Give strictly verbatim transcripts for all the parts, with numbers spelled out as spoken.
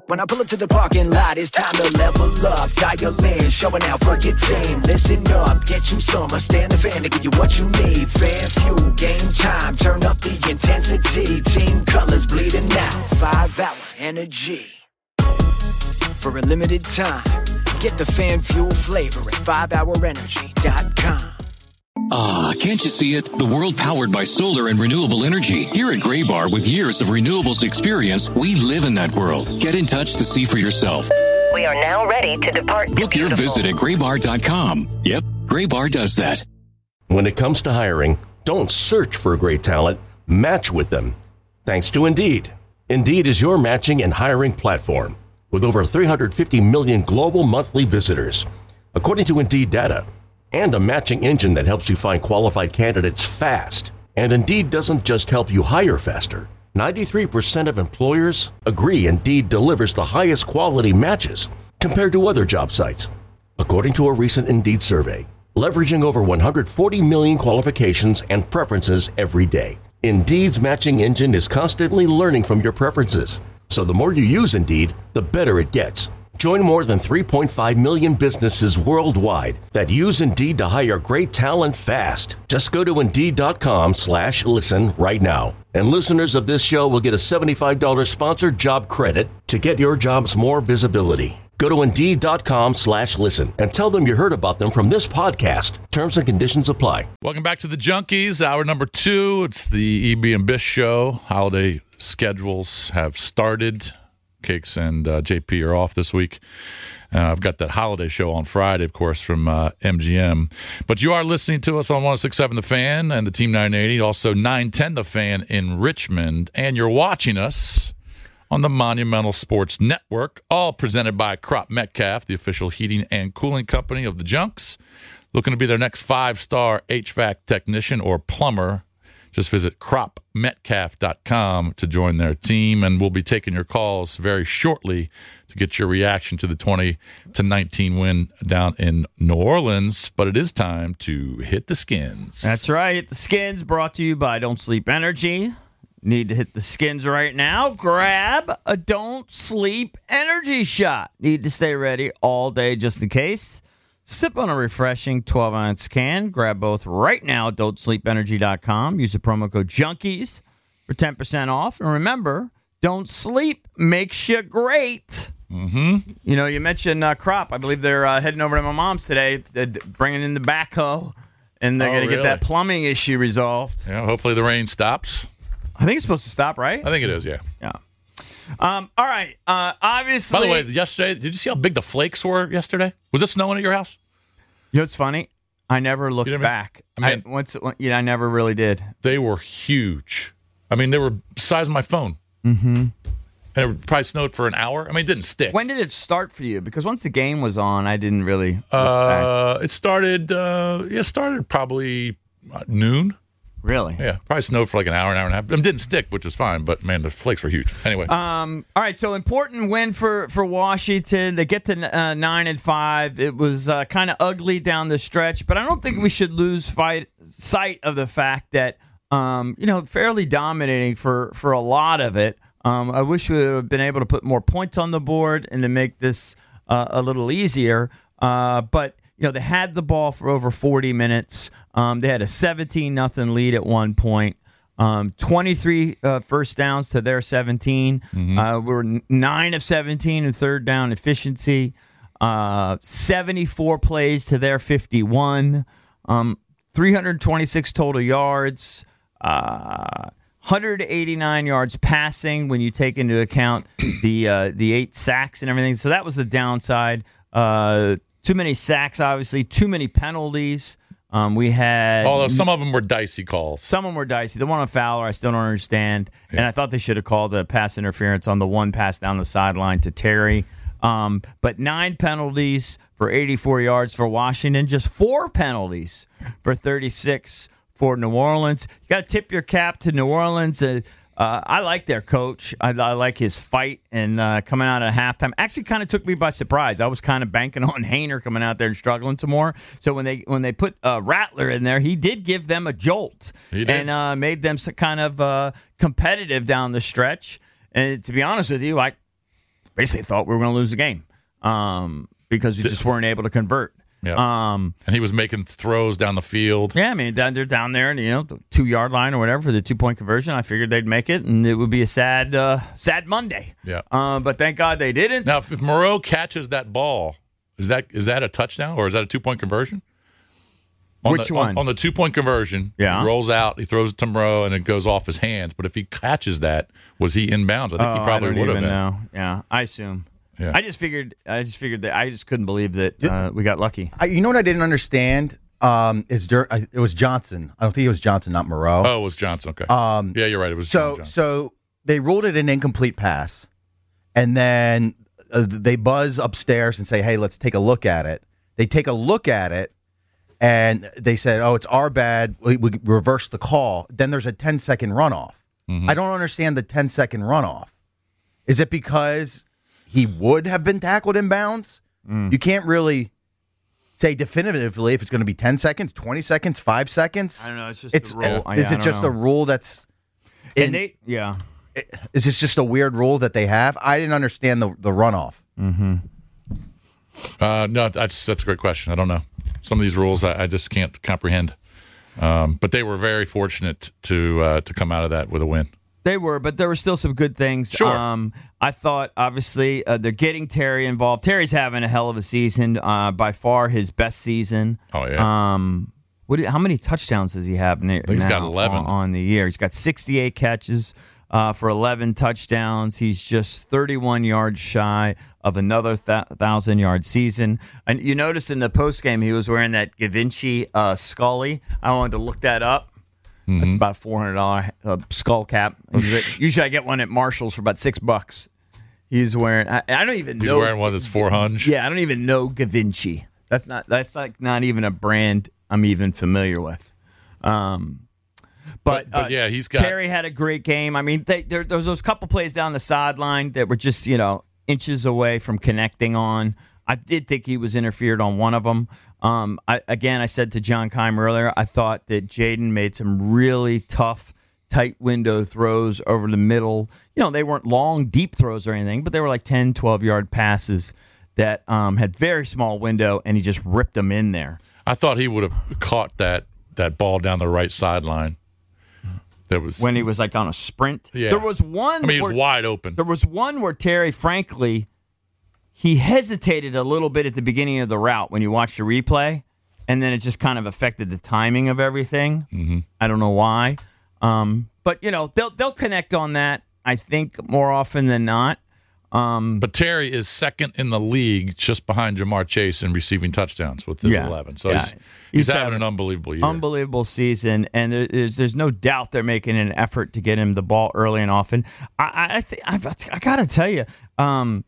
When I pull up to the parking lot, it's time to level up. Dial in, showing out for your team. Listen up, get you some. I stand the fan to give you what you need. Fan fuel, game time, turn up the intensity. Team colors bleeding out, five hour energy. For a limited time, get the fan fuel flavor at five hour energy dot com. Ah, can't you see it? The world powered by solar and renewable energy. Here at Graybar, with years of renewables experience, we live in that world. Get in touch to see for yourself. We are now ready to depart. Book your visit at graybar dot com. Yep, Graybar does that. When it comes to hiring, don't search for great talent, match with them. Thanks to Indeed. Indeed is your matching and hiring platform with over three hundred fifty million global monthly visitors. According to Indeed data, and a matching engine that helps you find qualified candidates fast. And Indeed doesn't just help you hire faster. ninety-three percent of employers agree Indeed delivers the highest quality matches compared to other job sites. According to a recent Indeed survey, leveraging over one hundred forty million qualifications and preferences every day. Indeed's matching engine is constantly learning from your preferences. So the more you use Indeed, the better it gets. Join more than three point five million businesses worldwide that use Indeed to hire great talent fast. Just go to Indeed.com slash listen right now. And listeners of this show will get a seventy-five dollars sponsored job credit to get your jobs more visibility. Go to Indeed.com slash listen and tell them you heard about them from this podcast. Terms and conditions apply. Welcome back to the Junkies, hour number two. It's the E B and Bish show. Holiday schedules have started. Cakes and uh, J P are off this week. Uh, I've got that holiday show on Friday, of course, from uh, M G M. But you are listening to us on one oh six point seven The Fan and the Team nine eighty, also nine ten The Fan in Richmond. And you're watching us on the Monumental Sports Network, all presented by Crop Metcalf, the official heating and cooling company of the Junks. Looking to be their next five-star H V A C technician or plumber. Just visit crop metcalf dot com to join their team, and we'll be taking your calls very shortly to get your reaction to the twenty to nineteen win down in New Orleans. But it is time to hit the skins. That's right. Hit the skins, brought to you by Don't Sleep Energy. Need to hit the skins right now? Grab a Don't Sleep Energy shot. Need to stay ready all day just in case. Sip on a refreshing twelve-ounce can. Grab both right now at don't sleep energy dot com. Use the promo code JUNKIES for ten percent off. And remember, don't sleep makes you great. Mm-hmm. You know, you mentioned uh, Crop. I believe they're uh, heading over to my mom's today, they're bringing in the backhoe, and they're Oh, going to really? get that plumbing issue resolved. Yeah, hopefully the rain stops. I think it's supposed to stop, right? I think it is, yeah. Yeah. Um, all right. Uh, obviously. By the way, yesterday, did you see how big the flakes were yesterday? Was it snowing at your house? You know what's funny? I never looked You never- back. I mean- I, once, you know, I never really did. They were huge. I mean, they were the size of my phone. Mm-hmm. And it probably snowed for an hour. I mean, it didn't stick. When did it start for you? Because once the game was on, I didn't really look back. Uh, it started, uh, yeah, it started probably uh, noon. Really? Yeah, probably snowed for like an hour, an hour and a half. It didn't stick, which is fine, but man, the flakes were huge. Anyway. Um. All right. So important win for, for Washington. They get to uh, nine and five. It was uh, kind of ugly down the stretch, but I don't think we should lose fight, sight of the fact that um you know fairly dominating for, for a lot of it. Um. I wish we would have been able to put more points on the board and to make this uh, a little easier. Uh. But you know they had the ball for over forty minutes. Um. They had a seventeen nothing lead at one point. Um, twenty-three uh, first downs to their seventeen. Mm-hmm. Uh, we were nine of seventeen in third down efficiency. Uh, seventy-four plays to their fifty-one. Um, three hundred twenty-six total yards. Uh, one hundred eighty-nine yards passing when you take into account the uh, the eight sacks and everything. So that was the downside. Uh, too many sacks, obviously. Too many penalties. Um, we had Although some of them were dicey calls. Some of them were dicey. The one on Fowler, I still don't understand. Yeah. And I thought they should have called a pass interference on the one pass down the sideline to Terry. Um, but nine penalties for eighty-four yards for Washington. Just four penalties for thirty-six for New Orleans. You got to tip your cap to New Orleans. Uh, uh, I like their coach. I, I like his fight and uh, coming out at halftime. Actually, kind of took me by surprise. I was kind of banking on Hainer coming out there and struggling some more. So when they when they put uh, Rattler in there, he did give them a jolt He did. and uh, made them some kind of uh, competitive down the stretch. And to be honest with you, I basically thought we were going to lose the game um, because we just weren't able to convert. Yeah. Um, and he was making throws down the field. Yeah, I mean, down, they're down there, and you know, the two-yard line or whatever for the two-point conversion. I figured they'd make it, and it would be a sad, uh, sad Monday. Yeah. Uh, but thank God they didn't. Now, if, if Moreau catches that ball, is that is that a touchdown or is that a two-point conversion? On Which the, one? On, on the two-point conversion, yeah. he rolls out, he throws it to Moreau, and it goes off his hands. But if he catches that, was he inbounds? I think oh, he probably would have been. Know. Yeah, I assume. Yeah. I just figured. I just figured that. I just couldn't believe that uh, we got lucky. I, you know what I didn't understand um, is Dur- I, it was Johnson. I don't think it was Johnson, not Moreau. Oh, it was Johnson. Okay. Um, yeah, you're right. It was so. Johnson. So they ruled it an incomplete pass, and then uh, they buzz upstairs and say, "Hey, let's take a look at it." They take a look at it, and they said, "Oh, it's our bad. We, we reversed the call." Then there's a ten second runoff. Mm-hmm. I don't understand the ten second runoff. Is it because he would have been tackled in bounds? Mm. You can't really say definitively if it's going to be ten seconds, twenty seconds, five seconds. I don't know. It's just it's, the rule. Uh, is yeah, it just know. a rule that's in, and they, yeah. Is this just a weird rule that they have? I didn't understand the, the runoff. Mm-hmm. Uh, no, that's, that's a great question. I don't know. Some of these rules I, I just can't comprehend. Um, but they were very fortunate to uh, to come out of that with a win. They were, but there were still some good things. Sure. Um, I thought, obviously, uh, they're getting Terry involved. Terry's having a hell of a season, uh, by far his best season. Oh, yeah. Um, what? How many touchdowns does he have now he's got eleven. On, on the year? He's got sixty-eight catches uh, for eleven touchdowns. He's just thirty-one yards shy of another th- thousand-yard season. And you notice in the postgame he was wearing that Gavinci uh, Scully. I wanted to look that up. Mm-hmm. About a four hundred dollars uh, skull cap. Usually I get one at Marshall's for about six bucks. He's wearing, I, I don't even He's know. He's wearing one that's four hundred. Yeah, I don't even know Gavinci. That's not, that's like not even a brand I'm even familiar with. Um, but, but, but uh, yeah, he's got. Terry had a great game. I mean, they, there, there was those couple plays down the sideline that were just, you know, inches away from connecting on. I did think he was interfered on one of them. Um, I, again, I said to John Keim earlier, I thought that Jaden made some really tough, tight window throws over the middle. You know, they weren't long, deep throws or anything, but they were like ten, twelve-yard passes that um, had very small window, and he just ripped them in there. I thought he would have caught that, that ball down the right sideline. There was when he was like on a sprint. Yeah. There was one. I mean, he was where, wide open. There was one where Terry, frankly, he hesitated a little bit at the beginning of the route when you watched the replay, and then it just kind of affected the timing of everything. Mm-hmm. I don't know why. Um, but, you know, they'll they'll connect on that, I think, more often than not. Um, but Terry is second in the league just behind Jamar Chase in receiving touchdowns with his yeah, eleven. So yeah. he's, he's, he's having, having an unbelievable year. Unbelievable season, and there's there's no doubt they're making an effort to get him the ball early and often. I I, th- I've, I got to tell you, um,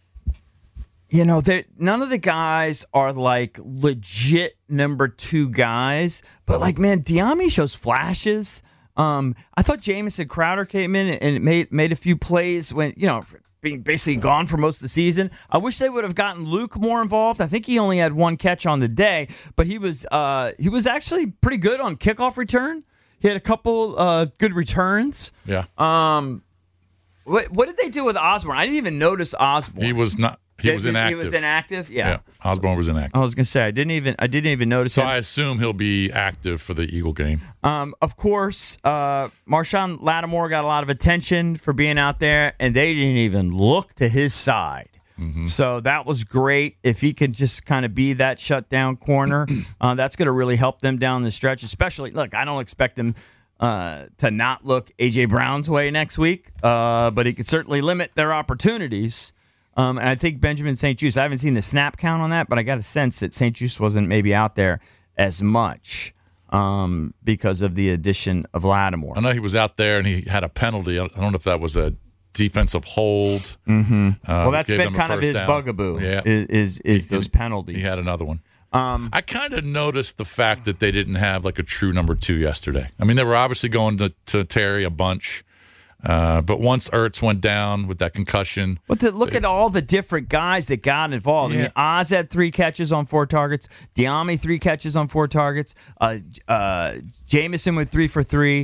you know, none of the guys are like legit number two guys, but like, man, Diami shows flashes. Um, I thought Jamison Crowder came in and made made a few plays when, you know, being basically gone for most of the season. I wish they would have gotten Luke more involved. I think he only had one catch on the day, but he was uh, he was actually pretty good on kickoff return. He had a couple uh, good returns. Yeah. Um, what what did they do with Osborne? I didn't even notice Osborne. He was not. He was inactive. He was inactive. Yeah. yeah. Osborne was inactive. I was gonna say I didn't even I didn't even notice. So him. I assume he'll be active for the Eagle game. Um, of course, uh, Marshawn Lattimore got a lot of attention for being out there, and they didn't even look to his side. Mm-hmm. So that was great. If he could just kind of be that shutdown corner, uh, that's going to really help them down the stretch. Especially, look, I don't expect them uh, to not look A J Brown's way next week, uh, but he could certainly limit their opportunities. Um, and I think Benjamin Saint-Juste, I haven't seen the snap count on that, but I got a sense that Saint-Juste wasn't maybe out there as much um, because of the addition of Lattimore. I know he was out there and he had a penalty. I don't know if that was a defensive hold. Mm-hmm. Uh, well, that's been kind of his down. bugaboo, yeah. is, is, is he, those penalties. He had another one. Um, I kind of noticed the fact that they didn't have like a true number two yesterday. I mean, they were obviously going to, to Terry a bunch. Uh, but once Ertz went down with that concussion. But to look they, at all the different guys that got involved. Yeah. I mean, Oz had three catches on four targets. Diami, three catches on four targets. Uh, uh, Jamison with three for three.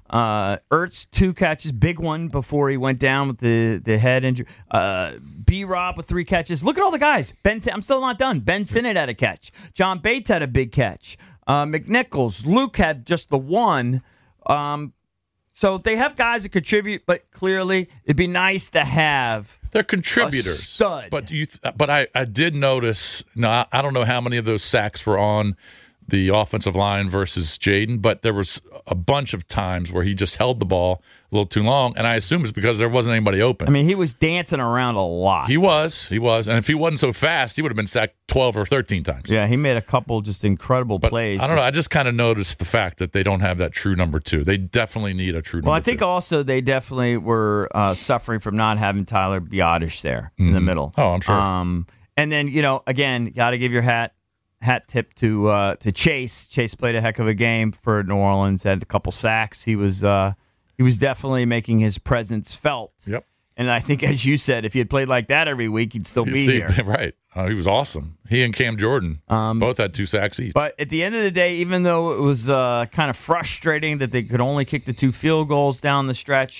Uh, Ertz, two catches, big one before he went down with the, the head injury. Uh, B-Rob with three catches. Look at all the guys. Ben, I'm still not done. Ben Sinnott had a catch. John Bates had a big catch. Uh, McNichols. Luke had just the one. Um, so they have guys that contribute, but clearly it'd be nice to have They're contributors. a stud. But you, th- but I, I did notice. No, I, I don't know how many of those sacks were on the offensive line versus Jaden, but there was a bunch of times where he just held the ball a little too long, and I assume it's because there wasn't anybody open. I mean, he was dancing around a lot. He was, he was, and if he wasn't so fast, he would have been sacked twelve or thirteen times. Yeah, he made a couple just incredible but plays. I don't know. I just kind of noticed the fact that they don't have that true number two. They definitely need a true number two. Well, I think two. also they definitely were uh, suffering from not having Tyler Biotish there Mm-hmm. in the middle. Oh, I'm sure. Um, and then, you know, again, got to give your hat hat tip to uh, to Chase. Chase played a heck of a game for New Orleans. Had a couple sacks. He was uh, he was definitely making his presence felt. Yep. And I think, as you said, if he had played like that every week, he'd still You be see, here. right. Uh, he was awesome. He and Cam Jordan Um, both had two sacks each. But at the end of the day, even though it was uh, kind of frustrating that they could only kick the two field goals down the stretch,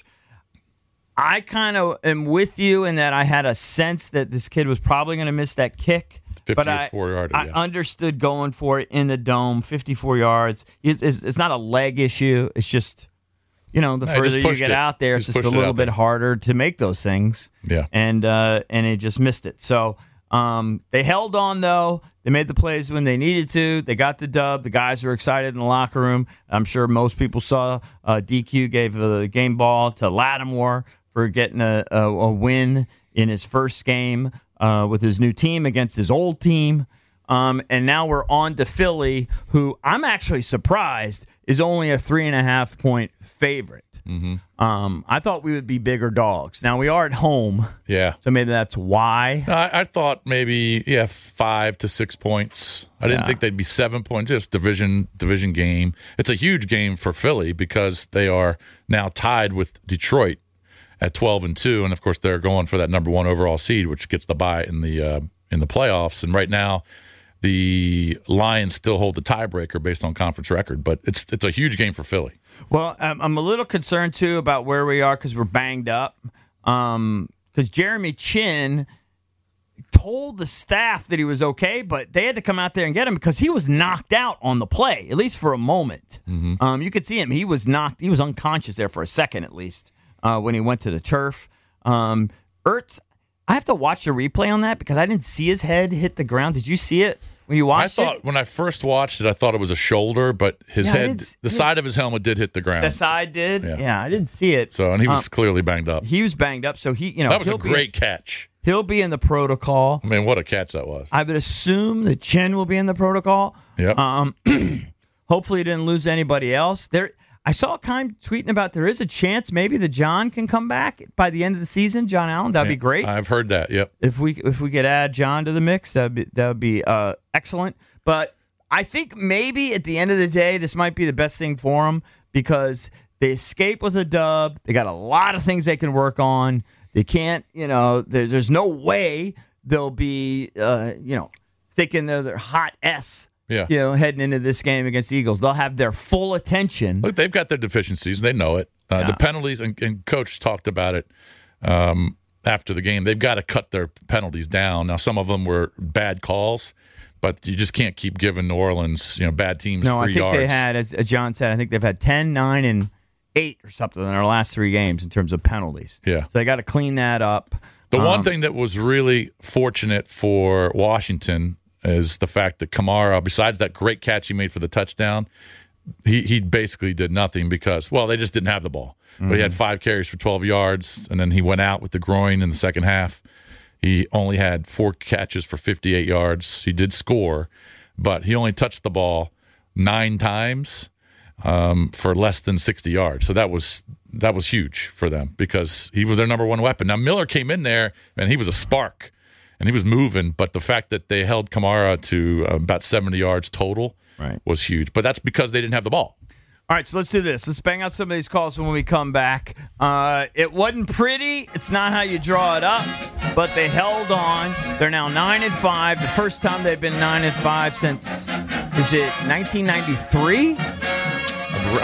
I kind of am with you in that I had a sense that this kid was probably going to miss that kick. But I, fifty-four yarder, I yeah. understood going for it in the dome, fifty-four yards. It's, it's, it's not a leg issue. It's just, you know, the No, further just you pushed get it. out there, it's Just just a pushed it little out bit there. harder to make those things. Yeah. And uh, and it just missed it. So um, they held on, though. They made the plays when they needed to. They got the dub. The guys were excited in the locker room. I'm sure most people saw uh, D Q gave the game ball to Lattimore for getting a, a, a win in his first game uh, with his new team against his old team. Um, and now we're on to Philly, who I'm actually surprised is only a three and a half point favorite. Mm-hmm. Um, I thought we would be bigger dogs. Now we are at home, yeah. so maybe that's why. I, I thought maybe yeah five to six points. I didn't Yeah. think they'd be seven points. Just division division game. It's a huge game for Philly because they are now tied with Detroit at twelve and two, and of course they're going for that number one overall seed, which gets the bye in the uh, in the playoffs. And right now, the Lions still hold the tiebreaker based on conference record, but it's it's a huge game for Philly. Well, um, I'm a little concerned too about where we are because we're banged up. Um, because Jeremy Chin told the staff that he was okay, but they had to come out there and get him because he was knocked out on the play, at least for a moment. Mm-hmm. Um, you could see him; he was knocked, he was unconscious there for a second at least uh, when he went to the turf. Um, Ertz, I have to watch the replay on that because I didn't see his head hit the ground. Did you see it when you I watched thought it? when I first watched it, I thought it was a shoulder, but his Yeah, I head, didn't- the I side didn't- of his helmet did hit the ground. The side did, Yeah. yeah. I didn't see it. So, and he was Um, clearly banged up. He was banged up, so he, you know, That was a he'll be- great catch. He'll be in the protocol. I mean, what a catch that was. I would assume that Chen will be in the protocol. Yep. Um, hopefully, he didn't lose anybody else. There, I saw Kime tweeting about there is a chance maybe the John can come back by the end of the season. John Allen, that'd be great. I've heard that. Yep. If we if we could add John to the mix, that'd be that would be uh, excellent. But I think maybe at the end of the day, this might be the best thing for them because they escape with a dub. They got a lot of things they can work on. They can't, you know, there, there's no way they'll be, uh, you know, thinking they're, they're hot S, Yeah. you know, heading into this game against the Eagles. They'll have their full attention. Look, they've got their deficiencies. They know it. Uh, Yeah. The penalties, and, and Coach talked about it um, after the game. They've got to cut their penalties down. Now, some of them were bad calls, but you just can't keep giving New Orleans, you know, bad teams No, I free think yards. they had, as John said, I think they've had ten, nine, and eight or something in their last three games in terms of penalties. Yeah. So they got to clean that up. The one Um, thing that was really fortunate for Washington is the fact that Kamara, besides that great catch he made for the touchdown, he he basically did nothing because, well, they just didn't have the ball. Mm-hmm. But he had five carries for twelve yards, and then he went out with the groin in the second half. He only had four catches for fifty-eight yards. He did score, but he only touched the ball nine times um, for less than sixty yards. So that was that was huge for them because he was their number one weapon. Now, Miller came in there, and he was a spark, and he was moving, but the fact that they held Kamara to uh, about seventy yards total Right. was huge. But that's because they didn't have the ball. All right, so let's do this. Let's bang out some of these calls when we come back. Uh, it wasn't pretty. It's not how you draw it up, but they held on. They're now nine and five. The first time they've been nine and five since, is it nineteen ninety-three?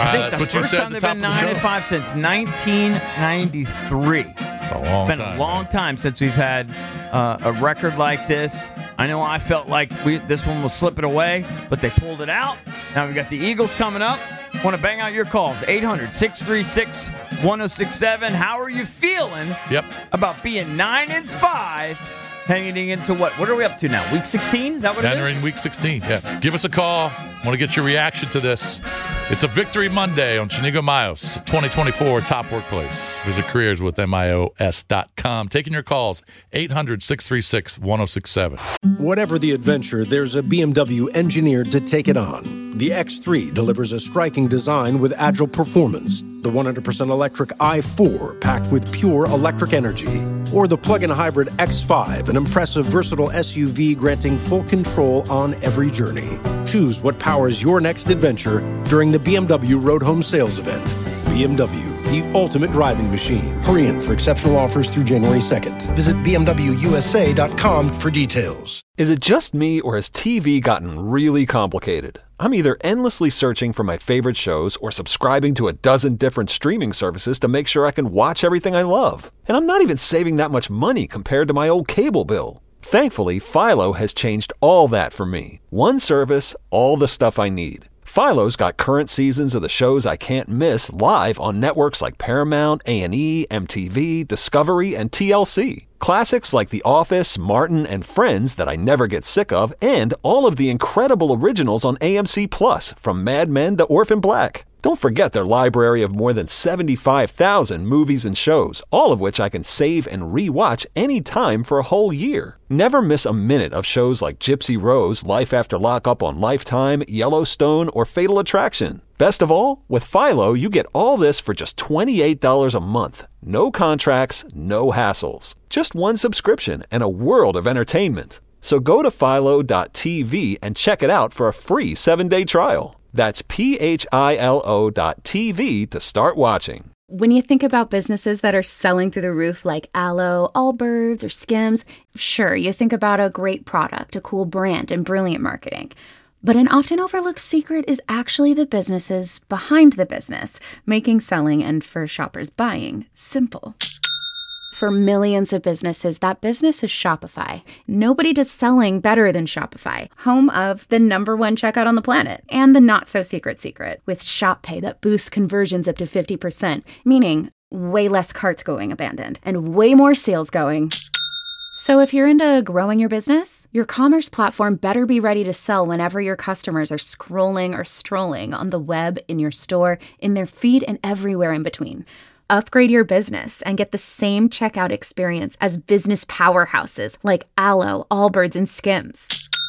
I think that's the what you first said time at the they've top been of the nine show. and five since nineteen ninety-three. It's a long It's been time. a long man. time since we've had uh, a record like this. I know I felt like we, this one was slipping away, but they pulled it out. Now we've got the Eagles coming up. Want to bang out your calls, eight hundred, six three six, one oh six seven. How are you feeling Yep. about being nine and five heading into what? What are we up to now? Week sixteen? Is that what it Entering is? week sixteen. Yeah. Give us a call. Want to get your reaction to this. It's a Victory Monday on Chinigo Mayos, twenty twenty-four Top Workplace. Visit careers with M I O S dot com. Taking your calls, eight hundred, six three six, one oh six seven. Whatever the adventure, there's a B M W engineered to take it on. The X three delivers a striking design with agile performance. The one hundred percent electric i four, packed with pure electric energy. Or the plug-in hybrid X five, an impressive, versatile S U V granting full control on every journey. Choose what powers your next adventure during the B M W Road Home Sales Event. B M W, the ultimate driving machine. Hurry in for exceptional offers through January second. Visit B M W U S A dot com for details. Is it just me, or has T V gotten really complicated? I'm either endlessly searching for my favorite shows or subscribing to a dozen different streaming services to make sure I can watch everything I love. And I'm not even saving that much money compared to my old cable bill. Thankfully, Philo has changed all that for me. One service, all the stuff I need. Philo's got current seasons of the shows I can't miss live on networks like Paramount, A and E, M T V, Discovery, and T L C. Classics like The Office, Martin, and Friends that I never get sick of, and all of the incredible originals on A M C Plus, from Mad Men to Orphan Black. Don't forget their library of more than seventy-five thousand movies and shows, all of which I can save and re-watch anytime for a whole year. Never miss a minute of shows like Gypsy Rose, Life After Lockup on Lifetime, Yellowstone, or Fatal Attraction. Best of all, with Philo, you get all this for just twenty-eight dollars a month. No contracts, no hassles. Just one subscription and a world of entertainment. So go to philo dot t v and check it out for a free seven-day trial. That's P H I L O dot T V to start watching. When you think about businesses that are selling through the roof like Aloe, Allbirds, or Skims, sure, you think about a great product, a cool brand, and brilliant marketing. But an often overlooked secret is actually the businesses behind the business, making selling and, for shoppers, buying simple. For millions of businesses, that business is Shopify. Nobody does selling better than Shopify, home of the number one checkout on the planet, and the not-so-secret secret, with Shop Pay that boosts conversions up to fifty percent, meaning way less carts going abandoned, and way more sales going. So if you're into growing your business, your commerce platform better be ready to sell whenever your customers are scrolling or strolling on the web, in your store, in their feed, and everywhere in between. Upgrade your business and get the same checkout experience as business powerhouses like Aloe, Allbirds, and Skims.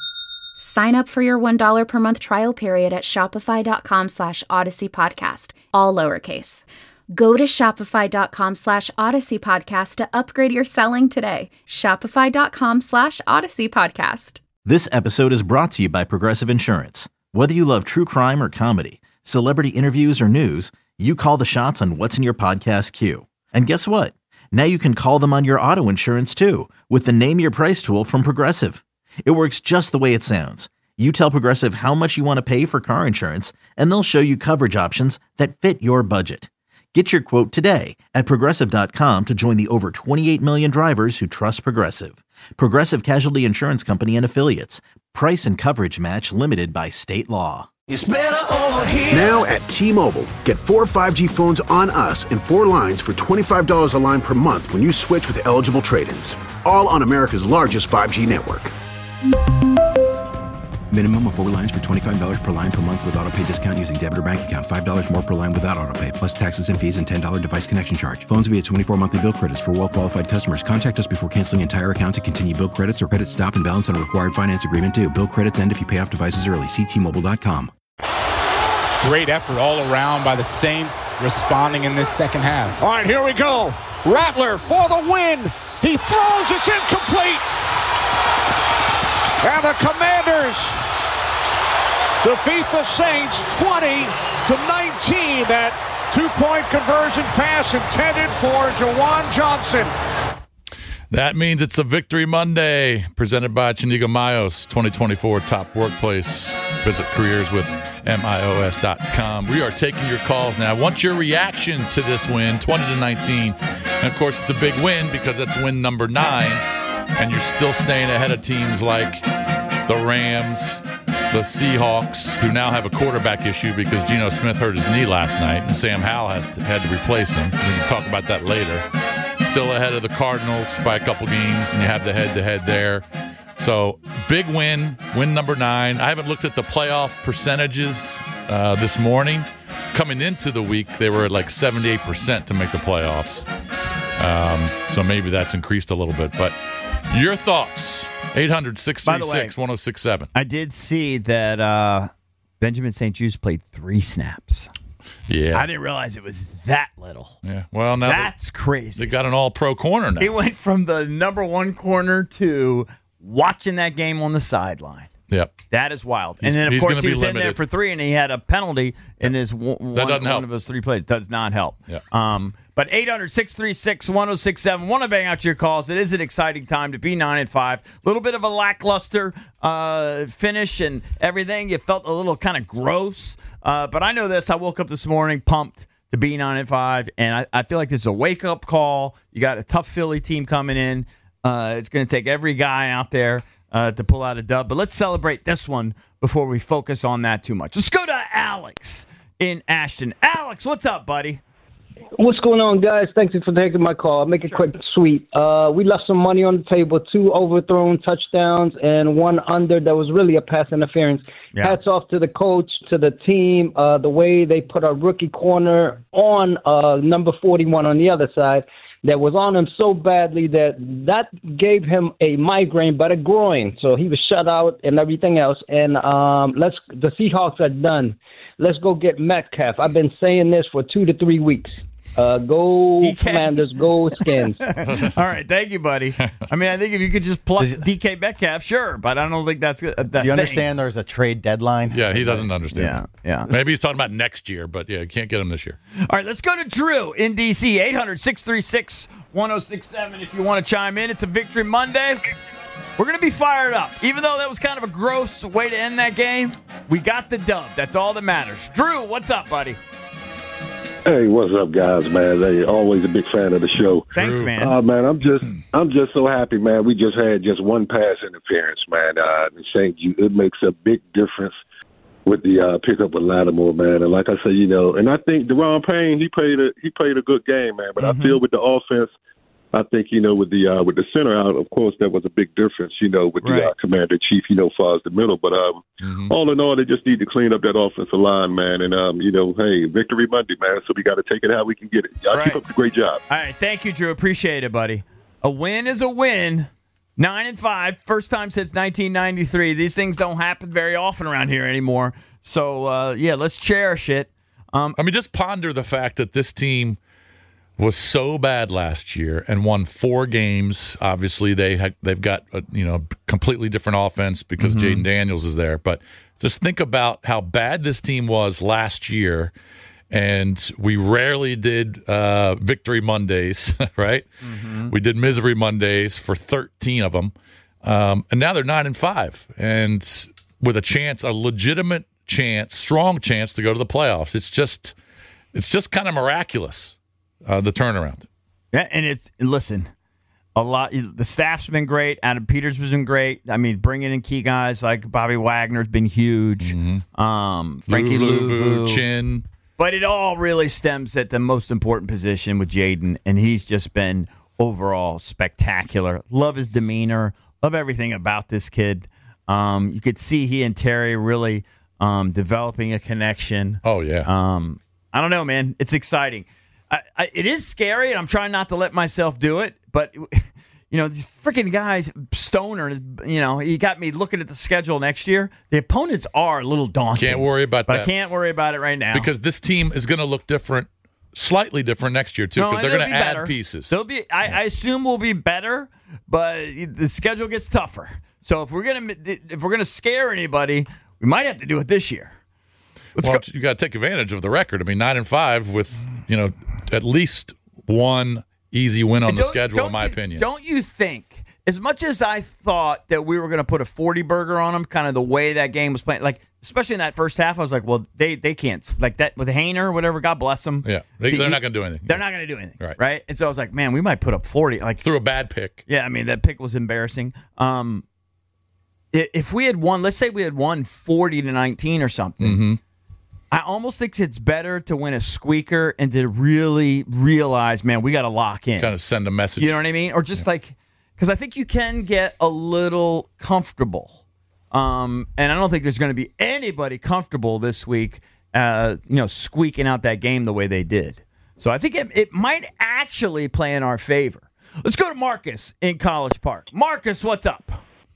Sign up for your one dollar per month trial period at shopify.com slash Odyssey Podcast, all lowercase. Go to shopify.com slash Odyssey Podcast to upgrade your selling today. Shopify.com slash Odyssey Podcast. This episode is brought to you by Progressive Insurance. Whether you love true crime or comedy, celebrity interviews or news, you call the shots on what's in your podcast queue. And guess what? Now you can call them on your auto insurance too with the Name Your Price tool from Progressive. It works just the way it sounds. You tell Progressive how much you want to pay for car insurance, and they'll show you coverage options that fit your budget. Get your quote today at Progressive dot com to join the over twenty-eight million drivers who trust Progressive. Progressive Casualty Insurance Company and Affiliates. Price and coverage match limited by state law. It's better over here. Now at T-Mobile, get four five G phones on us and four lines for twenty-five dollars a line per month when you switch with eligible trade-ins. All on America's largest five G network. Minimum of four lines for twenty-five dollars per line per month with autopay discount using debit or bank account. five dollars more per line without autopay, plus taxes and fees and ten dollars device connection charge. Phones via twenty-four monthly bill credits for well-qualified customers. Contact us before canceling entire account to continue bill credits or credit stop and balance on a required finance agreement due. Bill credits end if you pay off devices early. See T Mobile dot com. Great effort all around by the Saints, responding in this second half. All right, here we go. Rattler for the win. He throws, it's incomplete. And the Commanders defeat the Saints twenty to nineteen. That two-point conversion pass intended for Jawan Johnson. That means it's a Victory Monday, presented by Chinigo Mayos, twenty twenty-four Top Workplace. Visit careers with M I O S dot com. We are taking your calls now. I want your reaction to this win, twenty to nineteen. And, of course, it's a big win because that's win number nine, and you're still staying ahead of teams like the Rams, the Seahawks, who now have a quarterback issue because Geno Smith hurt his knee last night, and Sam Howell has to, had to replace him. We can talk about that later. Still ahead of the Cardinals by a couple games, and you have the head-to-head there. So, big win, win number nine. I haven't looked at the playoff percentages uh, this morning. Coming into the week, they were at like seventy-eight percent to make the playoffs. Um, so maybe that's increased a little bit. But your thoughts, eight hundred, six three six, one oh six seven. I did see that uh, Benjamin Saint Juste played three snaps. Yeah. I didn't realize it was that little. Yeah. Well, now that's they, crazy. They got an all-pro corner now. He went from the number one corner to watching that game on the sideline. Yep. That is wild. He's, and then, of course, he was limited. in there for three, and he had a penalty in his one, that doesn't one help. of those three plays. Does not help. Yeah. Um, but eight hundred, six three six, one oh six seven. Want to bang out your calls. It is an exciting time to be nine and five. A little bit of a lackluster uh, finish and everything. You felt a little kind of gross. Uh, but I know this. I woke up this morning pumped to be nine and five, and I, I feel like this is a wake-up call. You got a tough Philly team coming in. Uh, it's going to take every guy out there uh, to pull out a dub. But let's celebrate this one before we focus on that too much. Let's go to Alex in Ashton. Alex, what's up, buddy? What's going on, guys? Thank you for taking my call. I'll make it quick and sweet. Uh, we left some money on the table, two overthrown touchdowns and one under that was really a pass interference. Yeah. Hats off to the coach, to the team, uh, the way they put a rookie corner on uh, number forty-one on the other side that was on him so badly that that gave him a migraine, but a groin. So he was shut out and everything else. And um, let's the Seahawks are done. Let's go get Metcalf. I've been saying this for two to three weeks. Uh, go D K. Commanders, go Skins. All right, thank you, buddy. I mean, I think if you could just plus D K Metcalf, sure, but I don't think that's a, a Do you thing. understand there's a trade deadline? Yeah, he doesn't understand. Yeah, yeah. Maybe he's talking about next year, but yeah, you can't get him this year. All right, let's go to Drew in D C, eight hundred, six three six, one oh six seven if you want to chime in. It's a Victory Monday. We're going to be fired up. Even though that was kind of a gross way to end that game, we got the dub. That's all that matters. Drew, what's up, buddy? Hey, what's up, guys, man? Hey, always a big fan of the show. Thanks, man. Uh, man, I'm just I'm just so happy, man. We just had just one pass interference, man. Uh, Saint Juste, it makes a big difference with the uh, pickup with Lattimore, man. And like I say, you know, and I think Deron Payne, he played a he played a good game, man. But mm-hmm. I feel with the offense, I think, you know, with the uh, with the center out, of course, that was a big difference, you know, with right. the uh, commander-in-chief, you know, far as the middle. But um, mm-hmm. all in all, they just need to clean up that offensive line, man. And, um, you know, hey, Victory Monday, man, so we got to take it how we can get it. Y'all right. keep up the great job. All right, thank you, Drew. Appreciate it, buddy. A win is a win. Nine and five, first time since nineteen ninety-three. These things don't happen very often around here anymore. So, uh, yeah, let's cherish it. Um, I mean, just ponder the fact that this team was so bad last year and won four games. Obviously, they had, they've got a, you know, completely different offense because mm-hmm. Jaden Daniels is there. But just think about how bad this team was last year, and we rarely did uh, Victory Mondays, right? Mm-hmm. We did Misery Mondays for thirteen of them, um, and now they're nine and five, and with a chance, a legitimate chance, strong chance to go to the playoffs. It's just, it's just kind of miraculous. Uh, the turnaround. Yeah, and it's, listen, a lot. The staff's been great. Adam Peters has been great. I mean, bringing in key guys like Bobby Wagner's been huge. Mm-hmm. Um, Frankie Louvu, Chin. But it all really stems at the most important position with Jaden, and he's just been overall spectacular. Love his demeanor. Love everything about this kid. Um, you could see he and Terry really um, developing a connection. Oh, yeah. Um, I don't know, man. It's exciting. I, I, it is scary, and I'm trying not to let myself do it. But, you know, these freaking guys, Stoner, you know, he got me looking at the schedule next year. The opponents are a little daunting. Can't worry about but that. But I can't worry about it right now. Because this team is going to look different, slightly different next year, too, because no, they're going to be add better. pieces. They'll be. I, yeah. I assume we'll be better, but the schedule gets tougher. So if we're gonna if we're gonna scare anybody, we might have to do it this year. Let's well, go. You got to take advantage of the record. I mean, nine and five with, you know, at least one easy win on And the don't- schedule, don't in my you- opinion. Don't you think, as much as I thought that we were going to put a forty burger on them, kind of the way that game was playing, like especially in that first half, I was like, well, they they can't like that with Hayner or whatever. God bless them. Yeah, they, He- they're not going to do anything. They're not going to do anything, Right. Right. And so I was like, man, we might put up forty. Like threw a bad pick. Yeah, I mean that pick was embarrassing. Um, i- if we had won, let's say we had won forty to nineteen or something. Mm-hmm. I almost think it's better to win a squeaker and to really realize, man, we got to lock in. Kind of send a message. You know what I mean? Or just like, because I think you can get a little comfortable. Um, and I don't think there's going to be anybody comfortable this week, uh, you know, squeaking out that game the way they did. So I think it, it might actually play in our favor. Let's go to Marcus in College Park. Marcus, what's up?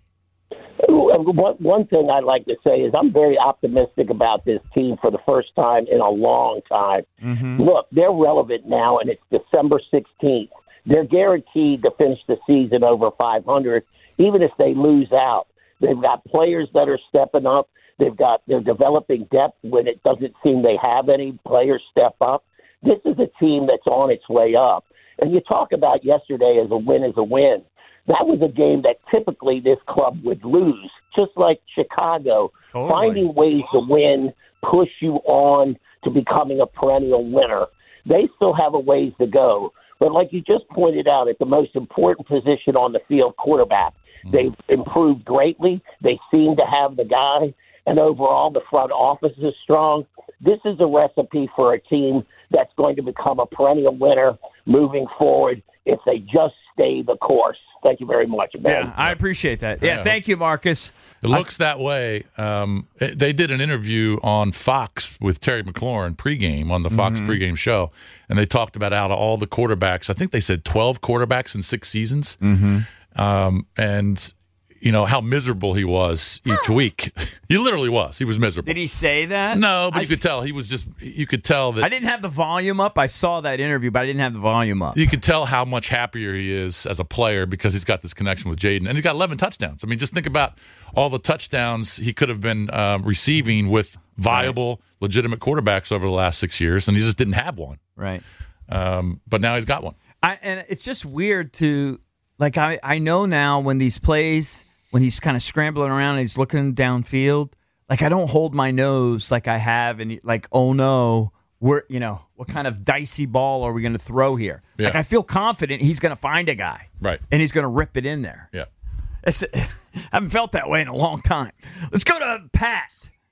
One, one thing I'd like to say is I'm very optimistic about this team for the first time in a long time. Mm-hmm. Look, they're relevant now, and it's December sixteenth. They're guaranteed to finish the season over five hundred, even if they lose out. They've got players that are stepping up. They've got they're developing depth when it doesn't seem they have any players step up. This is a team that's on its way up. And you talk about yesterday as a win is a win. That was a game that typically this club would lose, just like Chicago. Totally. Finding ways to win, push you on to becoming a perennial winner. They still have a ways to go. But like you just pointed out, at the most important position on the field, quarterback, they've improved greatly. They seem to have the guy. And overall, the front office is strong. This is a recipe for a team that's going to become a perennial winner moving forward if they just stay the course. Thank you very much, man. Yeah, I appreciate that. Yeah, Yeah. thank you, Marcus. It looks that way. Um, it- they did an interview on Fox with Terry McLaurin pregame on the Fox Mhm. pregame show, and they talked about out of all the quarterbacks. I think they said twelve quarterbacks in six seasons, Mm-hmm. um, and you know how miserable he was each week. He literally was. He was miserable. Did he say that? No, but I you could s- tell he was just. You could tell that I didn't have the volume up. I saw that interview, but I didn't have the volume up. you could tell how much happier he is as a player because he's got this connection with Jaden, and he's got eleven touchdowns. I mean, just think about all the touchdowns he could have been um, receiving with viable, legitimate quarterbacks over the last six years, and he just didn't have one. Right. Um, but now he's got one. I, and it's just weird to, like, I, I know now when these plays, when he's kind of scrambling around and he's looking downfield, like, I don't hold my nose like I have, and like, oh no, we're, you know, what kind of dicey ball are we going to throw here? Yeah. Like, I feel confident he's going to find a guy. Right. And he's going to rip it in there. Yeah. It's, I haven't felt that way in a long time. Let's go to Pat.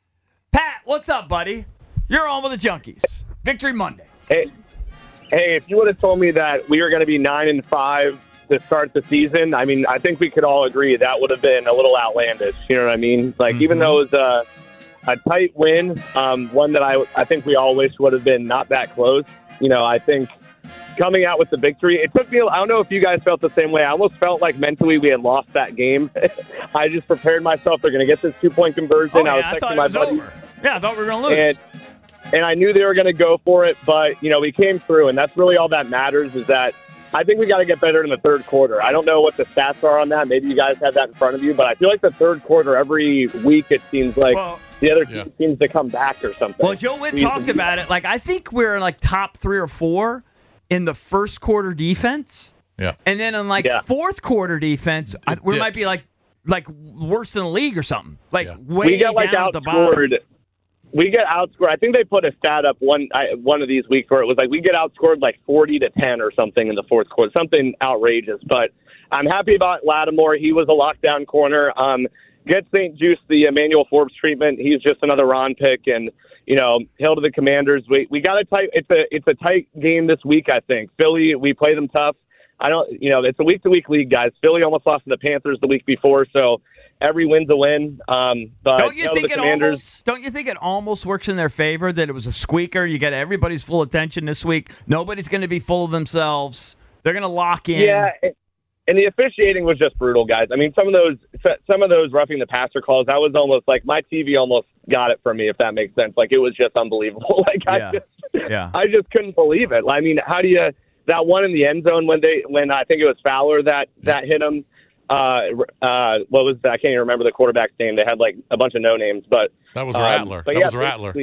Pat, what's up, buddy? You're on with the Junkies. Victory Monday. Hey, hey! If you would have told me that we were going to be nine and five to start the season, I mean, I think we could all agree that would have been a little outlandish. You know what I mean? Like, Mm-hmm. even though it was a, a tight win, um, one that I I think we all wish would have been not that close. You know, I think coming out with the victory, it took me. I don't know if you guys felt the same way. I almost felt like mentally we had lost that game. I just prepared myself. They're going to get this two point conversion. Oh, yeah, I was I texting thought it my was buddy. over. Yeah, I thought we were going to lose. And, and I knew they were going to go for it, but, you know, we came through, and that's really all that matters is that I think we got to get better in the third quarter. I don't know what the stats are on that. Maybe you guys have that in front of you, but I feel like the third quarter, every week, it seems like Well, the other team seems to come back or something. Well, Joe Witt We used to talked do about it. Like, I think we're like top three or four in the first quarter defense. Yeah. And then in like Yeah. fourth quarter defense, I, we might be dips. like like worse than the league or something. Like way we get like down at the bottom. outscored. We get outscored. I think they put a stat up one I, one of these weeks where it was like we get outscored like forty to ten or something in the fourth quarter, something outrageous. But I'm happy about Lattimore. He was a lockdown corner. Um, get Saint Juice the Emmanuel Forbes treatment. He's just another Ron pick, and you know, hail to the Commanders. We we got a tight. It's a it's a tight game this week. I think Philly. We play them tough. I don't. You know, it's a week to week league, guys. Philly almost lost to the Panthers the week before, so. Every win's a win. Um, but Don't you hail to think the it Commanders. almost? Don't you think it almost works in their favor that it was a squeaker? You get everybody's full attention this week. Nobody's going to be full of themselves. They're going to lock in. Yeah, and the officiating was just brutal, guys. I mean, some of those some of those roughing the passer calls, that was almost like my T V almost got it from me, if that makes sense. Like it was just unbelievable. Like Yeah. I just, Yeah. I just couldn't believe it. I mean, how do you that one in the end zone when they when I think it was Fowler that that hit him. Uh, uh, what was that? I can't even remember the quarterback's name. They had like a bunch of no names, but That was um, Rattler. but That yeah, was Rattler. basically-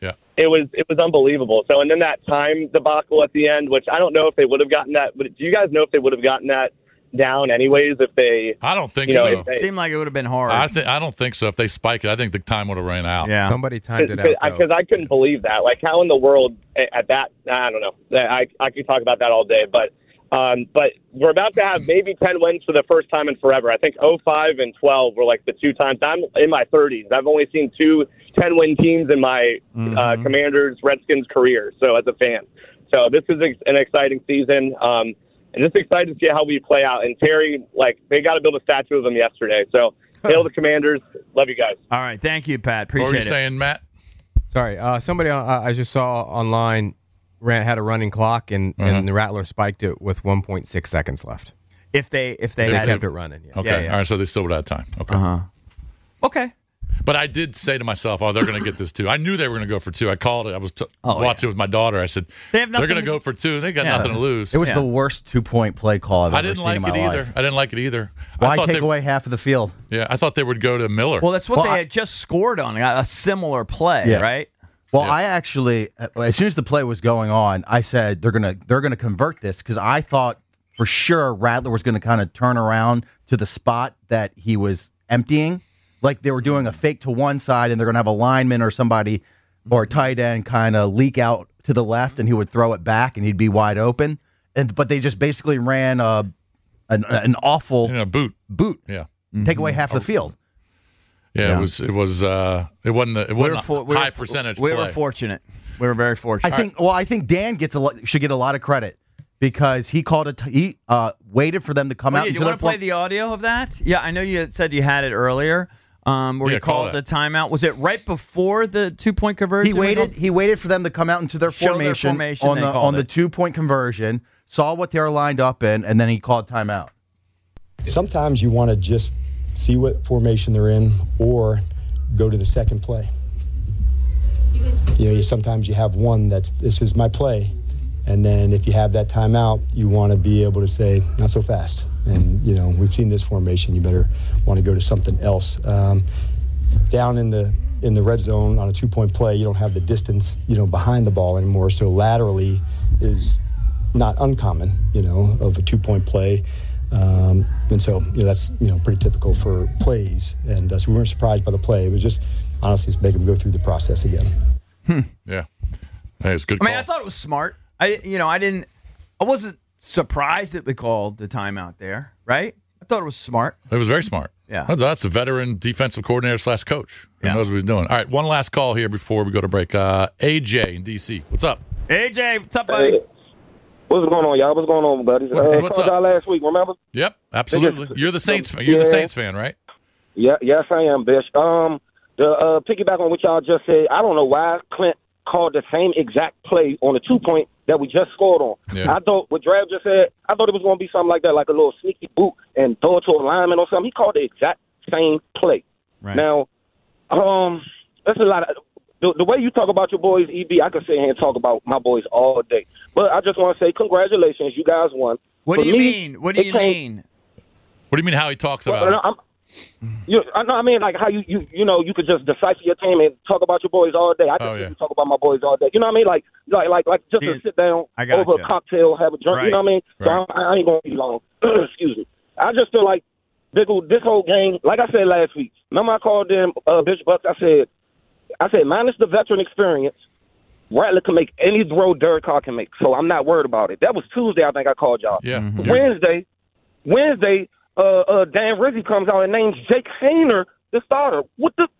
Yeah. It was it was unbelievable. So, and then that time debacle at the end, which I don't know if they would have gotten that. But do you guys know if they would have gotten that down anyways? If they, I don't think you know, so. if they, Seemed like it would have been hard. I think I don't think so. If they spike it, I think the time would have ran out. Yeah. Somebody timed it out. Because I couldn't believe that. Like, how in the world at that? I don't know. I I could talk about that all day, but. Um, but we're about to have maybe ten wins for the first time in forever. I think oh five and twelve were like the two times. I'm in my thirties. I've only seen two ten-win teams in my Mm-hmm. uh, Commanders, Redskins career, so as a fan. So this is ex- an exciting season. Um, and just excited to see how we play out. And Terry, like, they got to build a statue of him yesterday. So hail the Commanders. Love you guys. All right. Thank you, Pat. Appreciate What were you it. saying, Matt? Sorry, uh, somebody uh, I just saw online ran had a running clock, and, Uh-huh. and the Rattler spiked it with one point six seconds left. If they if they, They had kept it running. Yeah. Okay. Yeah, yeah. All right. So they still would have time. Okay. Uh-huh. Okay. But I did say to myself, "Oh, they're going to get this too." I knew they were going to go for two. I called it. I was t- Oh, watching it with my daughter. I said, They have "They're nothing going to to- go for two. They got Yeah. nothing to lose." It was Yeah. the worst two point play call I've I ever didn't seen like in my it either. life. I didn't like it either. Why I thought take they, away half of the field? Yeah, I thought they would go to Miller. Well, that's what Well, they I- had just scored on, a similar play, Yeah. right? Well, I actually, as soon as the play was going on, I said they're gonna they're gonna convert this because I thought for sure Rattler was gonna kind of turn around to the spot that he was emptying, like they were doing a fake to one side, and they're gonna have a lineman or somebody or a tight end kind of leak out to the left, and he would throw it back, and he'd be wide open. And but they just basically ran a an, an awful you know, boot. boot, Yeah. take away half the field. Yeah, Yeah. it was. It was. Uh, it wasn't. A, it We wasn't were, a for, we high were, percentage. We play. were fortunate. We were very fortunate. I think. Well, I think Dan gets a lot, should get a lot of credit because he called it. He uh, waited for them to come Oh, out. yeah, into you want their to play form- the audio of that? Yeah, I know you had said you had it earlier. Um, where Yeah, you call called it. the timeout. Was it right before the two point conversion? He waited. He waited for them to come out into their Show their formation, formation, on they the called on the it. two point conversion. Saw what they were lined up in, and then he called timeout. Sometimes you want to just see what formation they're in or go to the second play. You know, you, sometimes you have one that's, this is my play. And then if you have that timeout, you want to be able to say, not so fast. And, you know, we've seen this formation. You better want to go to something else. Um, down in the in the red zone on a two-point play, you don't have the distance, you know, behind the ball anymore. So laterally is not uncommon, you know, of a two-point play. Um, and so, you know, that's, you know, pretty typical for plays. And uh, so we weren't surprised by the play. It was just, honestly, just make them go through the process again. Yeah, hey, it's a good. I mean, call. I thought it was smart. I, you know, I didn't. I wasn't surprised that we called the timeout there. Right? I thought it was smart. It was very smart. Yeah. Well, that's a veteran defensive coordinator slash coach who Yeah. knows what he's doing. All right, one last call here before we go to break. Uh, A J in D C. What's up? A J, what's up, buddy? Hey, what's going on, y'all? What's going on, buddies? What's- uh, what's called up? y'all last week, remember? Yep, absolutely. You're the Saints fan. You're the Yeah. Saints fan, right? Yeah, yes, I am, Bish. Um, the uh, piggyback on what y'all just said, I don't know why Clint called the same exact play on the two point that we just scored on. Yeah. I thought what Drab just said, I thought it was going to be something like that, like a little sneaky boot and throw it to a lineman or something. He called the exact same play. Right. Now, um, that's a lot of. The, the way you talk about your boys, E B, I could sit here and talk about my boys all day. But I just want to say congratulations, you guys won. What For do you me, mean? What do it you came- mean? What do you mean? How he talks about Well, it? I'm, you, I know. I mean, like how you, you, you know, you could just decipher your team and talk about your boys all day. I just Oh, yeah. can talk about my boys all day. You know what I mean? Like, like, like, like just to Dude, sit down I gotcha. over a cocktail, have a drink. Right, You know what I mean? So right. I, I ain't gonna be long. Excuse me. I just feel like Biggle, this whole game, like I said last week. Remember, I called them uh, Bishop Bucks. I said, I said, minus the veteran experience, Rattler can make any throw Derek Carr can make. So I'm not worried about it. That was Tuesday. I think I called y'all. Yeah. Mm-hmm. You're- Wednesday, Wednesday, uh, uh, Dan Rizzi comes out and names Jake Hayner the starter. What the?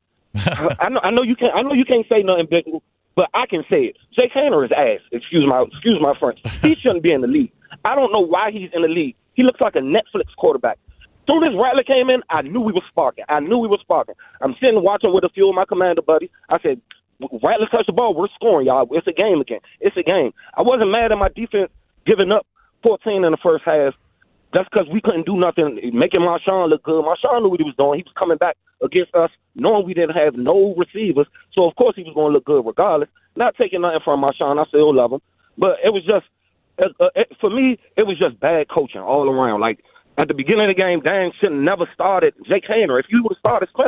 I know, I know you can't. I know you can't say nothing, Big, but I can say it. Jake Hayner is ass. Excuse my, excuse my French. He shouldn't be in the league. I don't know why he's in the league. He looks like a Netflix quarterback. Soon as Rattler came in, I knew we were sparking. I knew we were sparking. I'm sitting watching with a few of my commander buddies. I said, Rattler touch the ball, we're scoring, y'all. It's a game again. It's a game. I wasn't mad at my defense giving up fourteen in the first half. That's because we couldn't do nothing, making Marshawn look good. Marshawn knew what he was doing. He was coming back against us, knowing we didn't have no receivers. So, of course, he was going to look good regardless. Not taking nothing from Marshawn. I still love him. But it was just, uh, uh, for me, it was just bad coaching all around. Like, at the beginning of the game, Dan shouldn't never started Jake Hayner. If you would have started Spencer,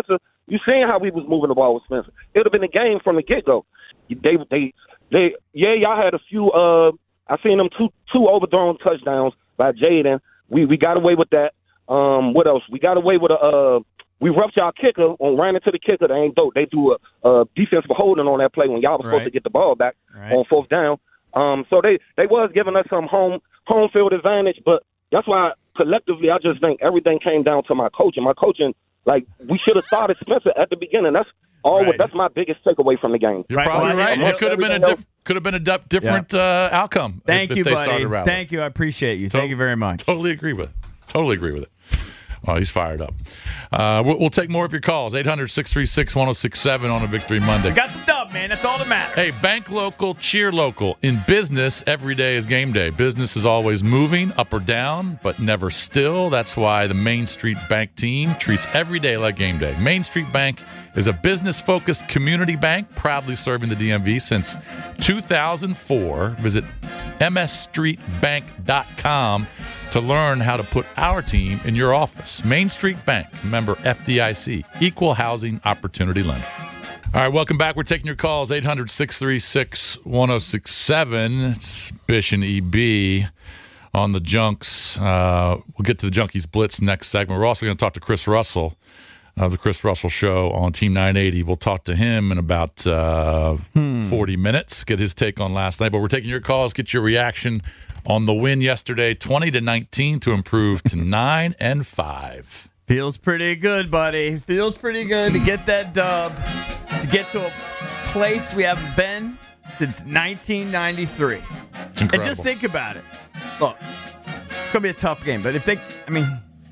You seen how we was moving the ball with Spencer. It would have been a game from the get go. They, they, they, yeah, y'all had a few. Uh, I seen them two two overthrown touchdowns by Jaden. We we got away with that. Um, what else? We got away with a. Uh, we roughed y'all kicker on ran into the kicker. They ain't dope. They threw a, a defensive holding on that play when y'all was supposed Right. to get the ball back Right. on fourth down. Um, so they they was giving us some home home field advantage, but that's why collectively I just think everything came down to my coaching. My coaching, like we should have started Spencer at the beginning. That's all. Right. That's my biggest takeaway from the game. You're probably Well, right. yeah, It could have been a diff- could have been a di- different uh, outcome. Thank if, you, if they buddy. started Rattler. Thank you. I appreciate you. To- Thank you very much. Totally agree with it. Totally agree with it. Oh, he's fired up. Uh, we'll, we'll take more of your calls. eight hundred, six three six, one oh six seven on a Victory Monday. We got the dub, man. That's all that matters. Hey, bank local, cheer local. In business, every day is game day. Business is always moving up or down, but never still. That's why the Main Street Bank team treats every day like game day. Main Street Bank is a business-focused community bank proudly serving the D M V since two thousand four. Visit m s street bank dot com to learn how to put our team in your office. Main Street Bank, member F D I C, Equal Housing Opportunity Lender. All right, welcome back. We're taking your calls, eight hundred, six three six, one oh six seven. It's Bish and E B on the Junks. Uh, we'll get to the Junkies Blitz next segment. We're also going to talk to Chris Russell of the Chris Russell Show on Team nine eighty. We'll talk to him in about uh, Hmm. forty minutes, get his take on last night. But we're taking your calls, get your reaction on the win yesterday, twenty to nineteen to improve to nine and five. Feels pretty good, buddy. Feels pretty good to get that dub, to get to a place we haven't been since nineteen ninety-three. It's incredible. And just think about it. Look, it's going to be a tough game, but if they, I mean,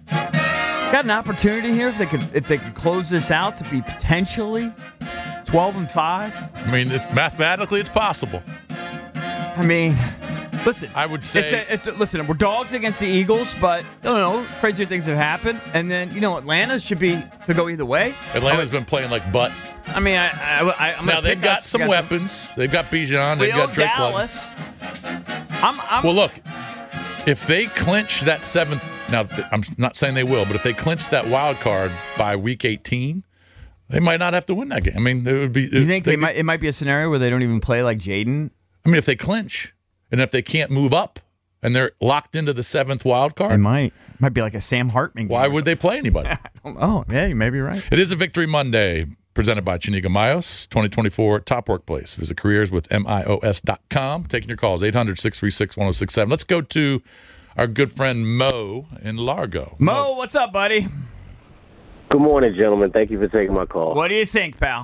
got an opportunity here if they could if they could close this out to be potentially twelve and five. I mean, it's mathematically it's possible. I mean, listen, I would say it's a, it's a, listen, we're dogs against the Eagles, but I don't know, crazier things have happened. And then, you know, Atlanta should be could go either way. Atlanta's been playing like butt. I mean, I, I, I I'm Now gonna they've pick got us some against- weapons. They've got Bijan. They've Will got Drake London. Dallas. I'm, I'm Well, look, if they clinch that seventh, now I'm not saying they will, but if they clinch that wild card by week eighteen, they might not have to win that game. I mean, it would be. You think they, might? It might be a scenario where they don't even play like Jaden. I mean, if they clinch and if they can't move up and they're locked into the seventh wild card, It might might be like a Sam Hartman game. why would they play anybody? Oh, yeah, you may be right. It is a Victory Monday presented by Chiniga Mayos, twenty twenty-four Top Workplace. Visit careers with M I O S dot com. Taking your calls, eight hundred, six three six, one oh six seven. Let's go to our good friend Mo in Largo. Mo, what's up, buddy? Good morning, gentlemen. Thank you for taking my call. What do you think, pal?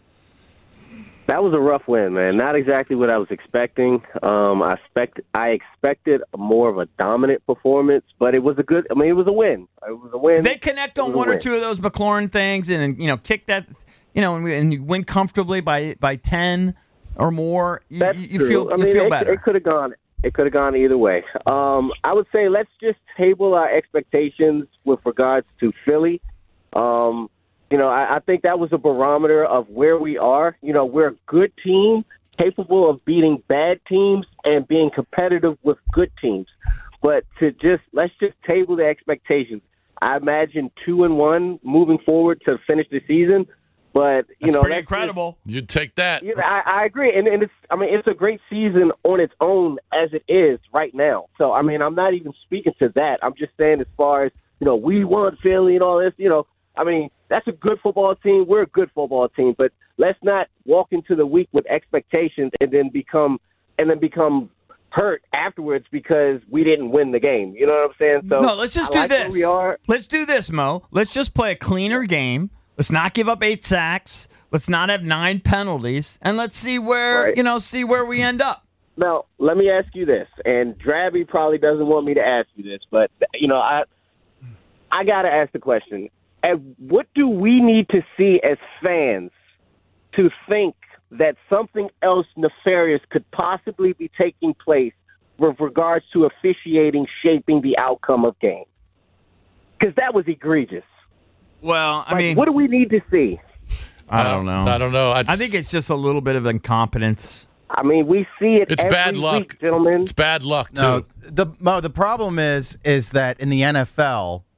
That was a rough win, man. Not exactly what I was expecting. Um, I expect I expected more of a dominant performance, but it was a good. I mean, it was a win. It was a win. They connect It on was a one or win. two of those McLaurin things, and you know, kick that, you know, and, and you win comfortably by by ten or more. You, That's you true. feel I you mean, feel it, better. It could have gone. It could have gone either way. Um, I would say let's just table our expectations with regards to Philly. Um, you know, I, I think that was a barometer of where we are. You know, we're a good team, capable of beating bad teams and being competitive with good teams. But to just let's just table the expectations. I imagine two and one moving forward to finish the season. But you That's know, pretty that's incredible. You'd take that. Yeah, I, I agree, and, and it's. I mean, it's a great season on its own as it is right now. So, I mean, I'm not even speaking to that. I'm just saying, as far as you know, we want Philly and all this. You know, I mean, that's a good football team. We're a good football team, but let's not walk into the week with expectations and then become and then become hurt afterwards because we didn't win the game. You know what I'm saying? So, no, let's just I do like where this. we are. Let's do this, Mo. Let's just play a cleaner game. Let's not give up eight sacks. Let's not have nine penalties, and let's see where Right. you know see where we end up. Now, let me ask you this, and Drabby probably doesn't want me to ask you this, but you know, I I gotta ask the question: and what do we need to see as fans to think that something else nefarious could possibly be taking place with regards to officiating shaping the outcome of games? Because that was egregious. Well, I Like, mean, what do we need to see? I don't know. I don't know. I think it's just a little bit of incompetence. I mean, we see it. It's every bad luck, week, gentlemen. It's bad luck too. No, the Mo, the problem is is that in the N F L,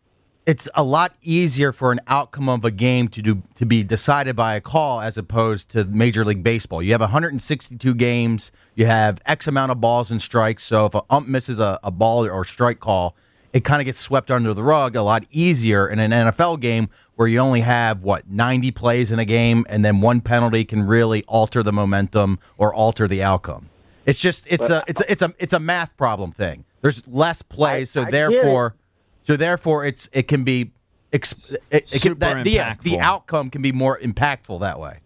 it's a lot easier for an outcome of a game to do to be decided by a call as opposed to Major League Baseball. You have one hundred sixty-two games. You have X amount of balls and strikes. So if an ump misses a, a ball or strike call, it kind of gets swept under the rug a lot easier in an N F L game where you only have, what, ninety plays in a game, and then one penalty can really alter the momentum or alter the outcome. It's just it's a it's a, it's a it's a math problem thing. There's less plays, so I therefore so therefore it's it can be it, it Super can, that, the, yeah, impactful. the outcome can be more impactful that way.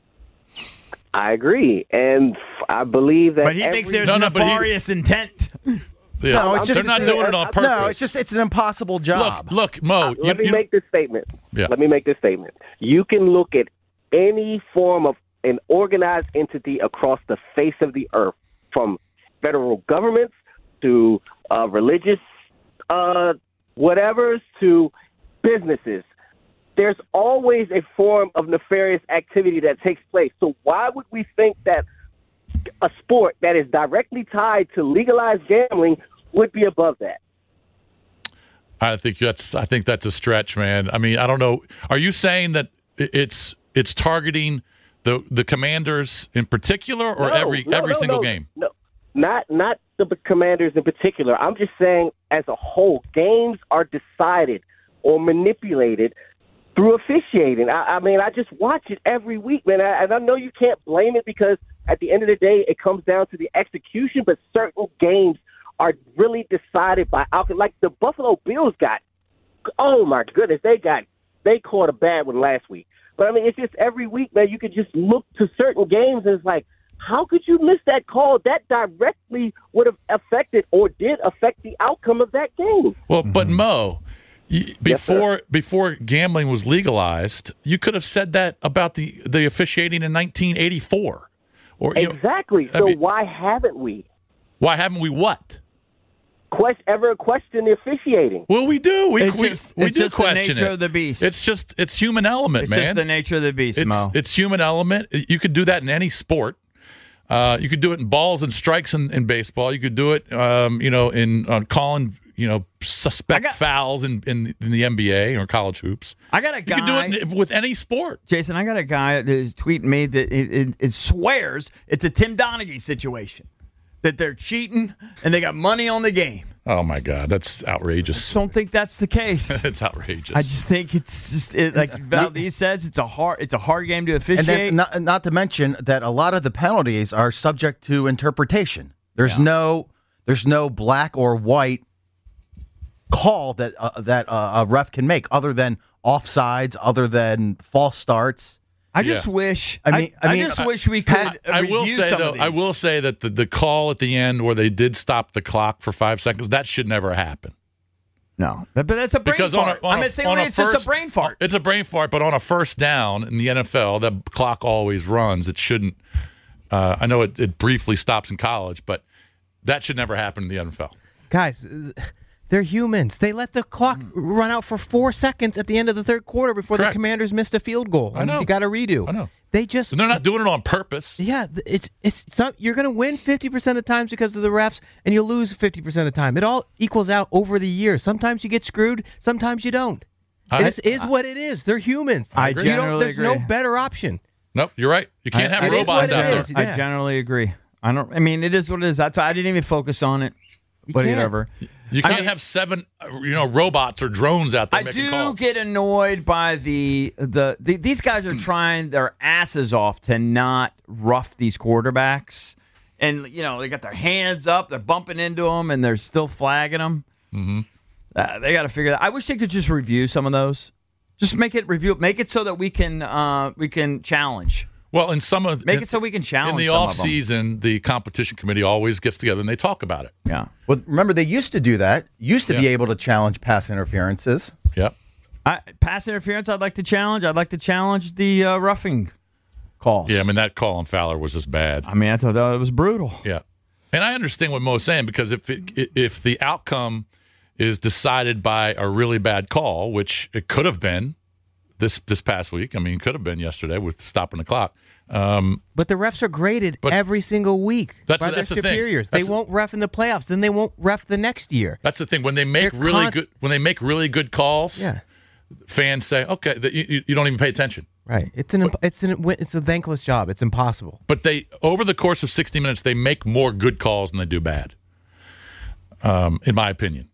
I agree, and I believe that. But he every, thinks there's No, no, but he- nefarious intent. Yeah. No, it's just They're not it's- doing it on purpose. No, it's just it's an impossible job. Look, look, Mo. You, Let me you- make this statement. Yeah. Let me make this statement. You can look at any form of an organized entity across the face of the earth, from federal governments to uh, religious uh, whatevers to businesses. There's always a form of nefarious activity that takes place. So why would we think that a sport that is directly tied to legalized gambling would be above that? I think that's I think that's a stretch, man. I mean, I don't know. Are you saying that it's it's targeting the the Commanders in particular, or No, every no, every no, single no, game? No, not not the Commanders in particular. I'm just saying, as a whole, games are decided or manipulated through officiating. I, I mean, I just watch it every week, man. I, and I know you can't blame it because at the end of the day, it comes down to the execution. But certain games are really decided by outcome. Like the Buffalo Bills got, oh my goodness, they got they caught a bad one last week. But I mean, it's just every week, man. You could just look to certain games and it's like, how could you miss that call? That directly would have affected or did affect the outcome of that game. Well, but Mo, y- Yes, sir. before before gambling was legalized, you could have said that about the the officiating in nineteen eighty-four. Or you know, Exactly. I So mean- why haven't we why haven't we what? quest- ever questioned the officiating? Well, we do. We It's we, just- we it's do just the question nature it. of the beast. It's just it's human element, It's man. just the nature of the beast, It's Mo. it's human element. You could do that in any sport. Uh, you could do it in balls and strikes in, in baseball. You could do it, um, you know, in uh, calling, you know, suspect got- fouls in, in in the N B A or college hoops. I got a You guy. could do it in, with any sport. Jason, I got a guy that is tweeting me that it, it, it swears it's a Tim Donaghy situation, that they're cheating and they got money on the game. Oh my God, that's outrageous. Don't think that's the case. It's outrageous. I just think it's just it, like Valdez says, it's a hard it's a hard game to officiate. And then, not, not to mention that a lot of the penalties are subject to interpretation. There's no, there's no black or white call that uh, that uh, a ref can make, other than offsides, other than false starts. I just wish. I mean, I, I mean, just wish we could. I, I will review say some though, of I these. will say that the, the call at the end where they did stop the clock for five seconds, that should never happen. No, but, but that's a brain Because fart. on a, on I'm a, saying on a it's first, just a brain fart. It's a brain fart, but on a first down in the N F L, that clock always runs. It shouldn't. Uh, I know it, it briefly stops in college, but that should never happen in the N F L. Guys, they're humans. They let the clock run out for four seconds at the end of the third quarter before Correct. the Commanders missed a field goal. I know. You got to redo. I know. They just And they're not doing it on purpose. Yeah, th- it's it's, it's not, you're going to win fifty percent of the times because of the refs, and you'll lose fifty percent of the time. It all equals out over the years. Sometimes you get screwed, sometimes you don't. I- it is, is what it is. They're humans. I You don't- generally There's no agree. better option. Nope, you're right. You can't I- have it is robots what out it there. is. I Yeah. generally agree. I don't. I mean, it is what it is. That's why I didn't even focus on it. But can't. whatever. You I can't mean- have seven, uh, you know, robots or drones out there I making do calls. get annoyed by the, the the these guys are trying their asses off to not rough these quarterbacks, and you know they got their hands up, they're bumping into them, and they're still flagging them. Mm-hmm. Uh, they got to figure that. I wish they could just review some of those. Just make it review, make it so that we can uh, we can challenge. Well, in some of Make in, it so we can challenge in the some off of them. season, the competition committee always gets together and they talk about it. Yeah. Well, remember they used to do that. Used to be Yeah. able to challenge pass interferences. Yep. I, pass interference, I'd like to challenge. I'd like to challenge the uh, roughing calls. Yeah, I mean that call on Fowler was just bad. I mean, I thought that was brutal. Yeah, and I understand what Mo's saying because if it, if the outcome is decided by a really bad call, which it could have been this this past week, I mean, it could have been yesterday with stopping the clock. Um, but the refs are graded every single week that's, by that's their the thing. superiors. That's they won't ref in the playoffs. Then they won't ref the next year. That's the thing. When they make They're really const- good, when they make really good calls, Yeah. fans say, "Okay, that you, you don't even pay attention." Right. It's an imp- it's an it's a thankless job. It's impossible. But they, over the course of sixty minutes, they make more good calls than they do bad. Um, in my opinion.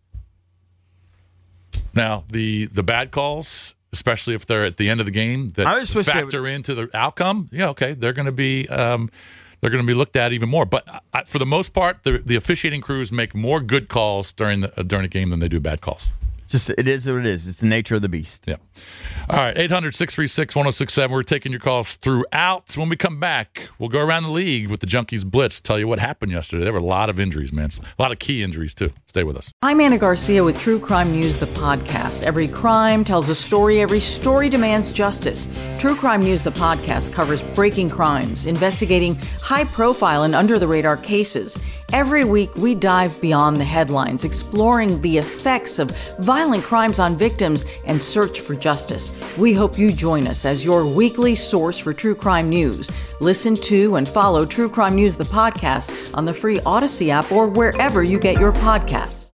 Now the the bad calls, especially if they're at the end of the game, that I just wish they factor would- into the outcome. Yeah, okay, they're going to be um, they're going to be looked at even more. But I, for the most part, the, the officiating crews make more good calls during the uh, during a game than they do bad calls. Just it is what it is. It's the nature of the beast. Yeah. All right, eight hundred, six three six, one oh six seven. We're taking your calls throughout. When we come back, we'll go around the league with the Junkies Blitz, tell you what happened yesterday. There were a lot of injuries, man. A lot of key injuries, too. Stay with us. I'm Anna Garcia with True Crime News, the podcast. Every crime tells a story. Every story demands justice. True Crime News, the podcast, covers breaking crimes, investigating high-profile and under-the-radar cases. Every week, we dive beyond the headlines, exploring the effects of violent crimes on victims and search for justice. We hope you join us as your weekly source for true crime news. Listen to and follow True Crime News, the podcast, on the free Odyssey app or wherever you get your podcasts.